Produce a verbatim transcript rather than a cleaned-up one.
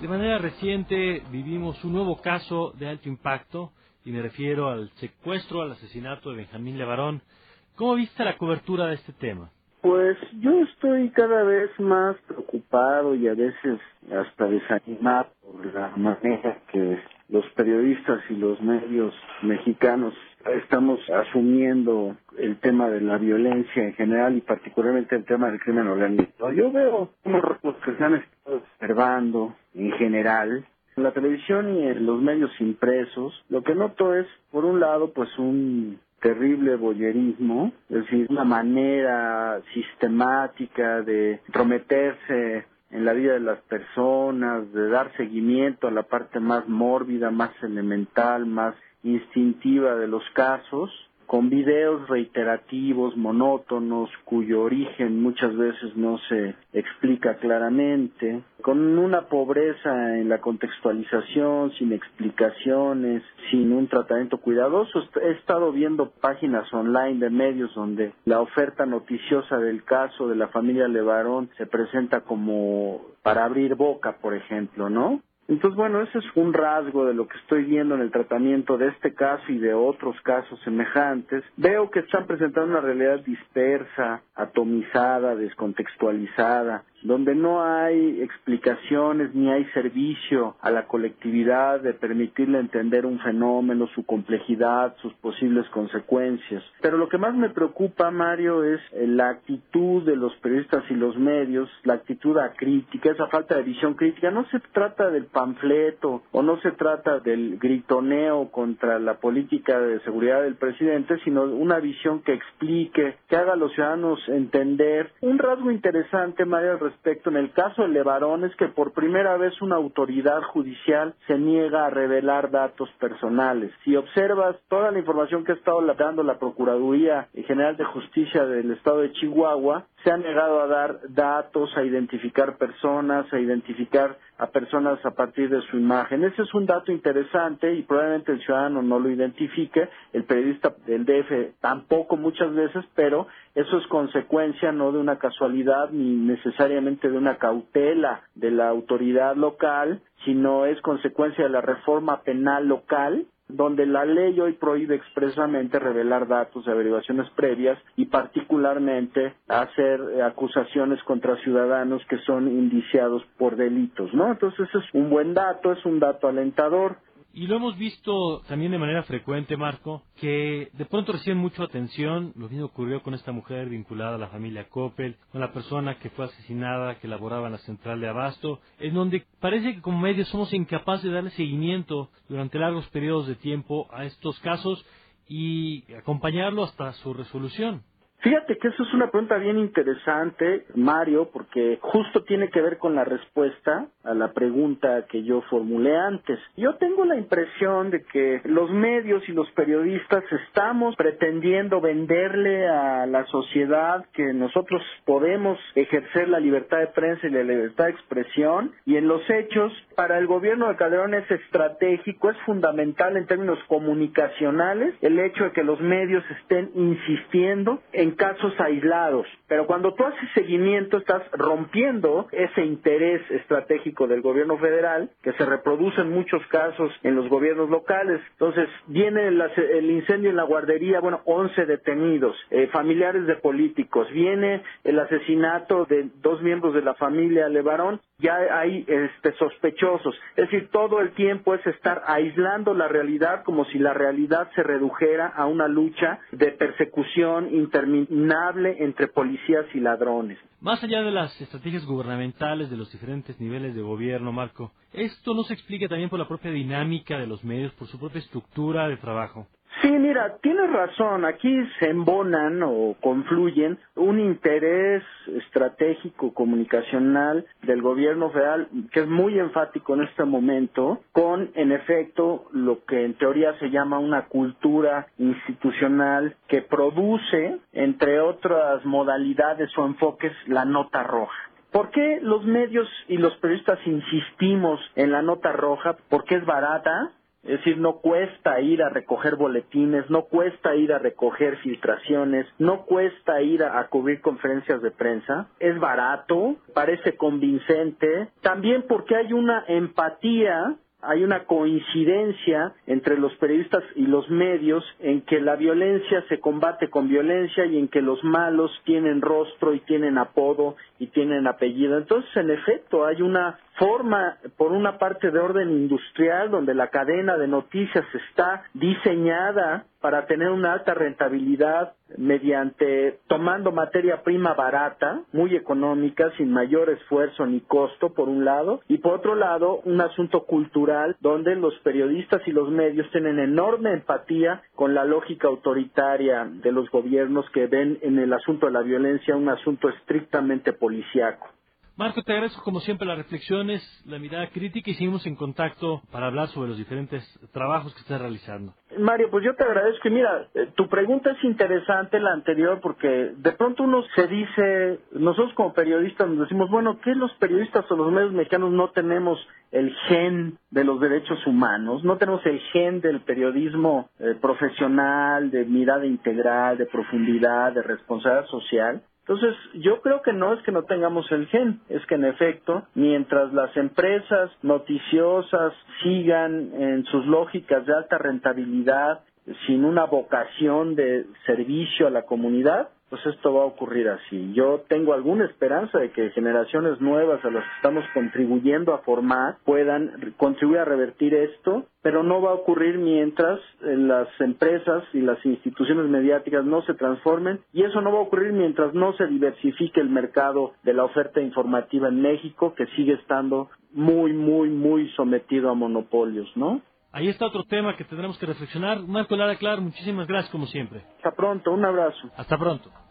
De manera reciente vivimos un nuevo caso de alto impacto y me refiero al secuestro, al asesinato de Benjamín Levarón. ¿Cómo viste la cobertura de este tema? Pues yo estoy cada vez más preocupado y a veces hasta desanimado por la manera que los periodistas y los medios mexicanos estamos asumiendo el tema de la violencia en general y particularmente el tema del crimen organizado. Yo veo unos rasgos que se han estado observando en general en la televisión y en los medios impresos. Lo que noto es, por un lado, pues un terrible voyerismo, es decir, una manera sistemática de entrometerse en la vida de las personas, de dar seguimiento a la parte más mórbida, más elemental, más instintiva de los casos, con videos reiterativos, monótonos, cuyo origen muchas veces no se explica claramente, con una pobreza en la contextualización, sin explicaciones, sin un tratamiento cuidadoso. He estado viendo páginas online de medios donde la oferta noticiosa del caso de la familia Levarón se presenta como para abrir boca, por ejemplo, ¿no? Entonces, bueno, ese es un rasgo de lo que estoy viendo en el tratamiento de este caso y de otros casos semejantes. Veo que están presentando una realidad dispersa, atomizada, descontextualizada, donde no hay explicaciones ni hay servicio a la colectividad de permitirle entender un fenómeno, su complejidad, sus posibles consecuencias. Pero lo que más me preocupa, Mario, es la actitud de los periodistas y los medios, la actitud acrítica, esa falta de visión crítica. No se trata del panfleto o no se trata del gritoneo contra la política de seguridad del presidente, sino una visión que explique, que haga a los ciudadanos entender. Un rasgo interesante, Mario, al respecto en el caso de Levarón es que por primera vez una autoridad judicial se niega a revelar datos personales. Si observas toda la información que ha estado dando la Procuraduría General de Justicia del Estado de Chihuahua, se ha negado a dar datos, a identificar personas, a identificar a personas a partir de su imagen. Ese es un dato interesante y probablemente el ciudadano no lo identifique, el periodista del D F tampoco muchas veces, pero eso es consecuencia no de una casualidad ni necesariamente de una cautela de la autoridad local, sino es consecuencia de la reforma penal local, donde la ley hoy prohíbe expresamente revelar datos de averiguaciones previas y particularmente hacer acusaciones contra ciudadanos que son indiciados por delitos, ¿no? Entonces es un buen dato, es un dato alentador. Y lo hemos visto también de manera frecuente, Marco, que de pronto reciben mucha atención. Lo mismo ocurrió con esta mujer vinculada a la familia Coppel, con la persona que fue asesinada, que laboraba en la central de Abasto, en donde parece que como medios somos incapaces de darle seguimiento durante largos periodos de tiempo a estos casos y acompañarlo hasta su resolución. Fíjate que eso es una pregunta bien interesante, Mario, porque justo tiene que ver con la respuesta a la pregunta que yo formulé antes. Yo tengo la impresión de que los medios y los periodistas estamos pretendiendo venderle a la sociedad que nosotros podemos ejercer la libertad de prensa y la libertad de expresión, y en los hechos, para el gobierno de Calderón es estratégico, es fundamental en términos comunicacionales el hecho de que los medios estén insistiendo en casos aislados, pero cuando tú haces seguimiento estás rompiendo ese interés estratégico del gobierno federal que se reproduce en muchos casos en los gobiernos locales. Entonces viene el, el incendio en la guardería, bueno, once detenidos, eh, familiares de políticos, viene el asesinato de dos miembros de la familia Levarón, ya hay este, sospechosos, es decir, todo el tiempo es estar aislando la realidad como si la realidad se redujera a una lucha de persecución interminable entre policías y ladrones. Más allá de las estrategias gubernamentales de los diferentes niveles de gobierno, Marco, ¿esto no se explica también por la propia dinámica de los medios, por su propia estructura de trabajo? Sí, mira, tienes razón, aquí se embonan o confluyen un interés estratégico comunicacional del gobierno federal que es muy enfático en este momento, con en efecto lo que en teoría se llama una cultura institucional que produce, entre otras modalidades o enfoques, la nota roja. ¿Por qué los medios y los periodistas insistimos en la nota roja? Porque es barata, Es decir, no cuesta ir a recoger boletines, no cuesta ir a recoger filtraciones, no cuesta ir a, a cubrir conferencias de prensa. Es barato, parece convincente, también porque hay una empatía, hay una coincidencia entre los periodistas y los medios en que la violencia se combate con violencia y en que los malos tienen rostro y tienen apodo y tienen apellido. Entonces, en efecto, hay una forma, por una parte, de orden industrial, donde la cadena de noticias está diseñada para tener una alta rentabilidad mediante tomando materia prima barata, muy económica, sin mayor esfuerzo ni costo, por un lado, y por otro lado, un asunto cultural donde los periodistas y los medios tienen enorme empatía con la lógica autoritaria de los gobiernos que ven en el asunto de la violencia un asunto estrictamente policíaco. Marco, te agradezco como siempre las reflexiones, la mirada crítica y seguimos en contacto para hablar sobre los diferentes trabajos que estás realizando. Mario, pues yo te agradezco y mira, eh, tu pregunta es interesante, la anterior, porque de pronto uno se dice, nosotros como periodistas nos decimos, bueno, ¿qué los periodistas o los medios mexicanos no tenemos el gen de los derechos humanos? No tenemos el gen del periodismo eh, profesional, de mirada integral, de profundidad, de responsabilidad social. Entonces, yo creo que no es que no tengamos el gen, es que en efecto, mientras las empresas noticiosas sigan en sus lógicas de alta rentabilidad, sin una vocación de servicio a la comunidad, pues esto va a ocurrir así. Yo tengo alguna esperanza de que generaciones nuevas a las que estamos contribuyendo a formar puedan contribuir a revertir esto, pero no va a ocurrir mientras las empresas y las instituciones mediáticas no se transformen, y eso no va a ocurrir mientras no se diversifique el mercado de la oferta informativa en México, que sigue estando muy, muy, muy sometido a monopolios, ¿no? Ahí está otro tema que tendremos que reflexionar. Marco Lara Clar, muchísimas gracias como siempre. Hasta pronto, un abrazo. Hasta pronto.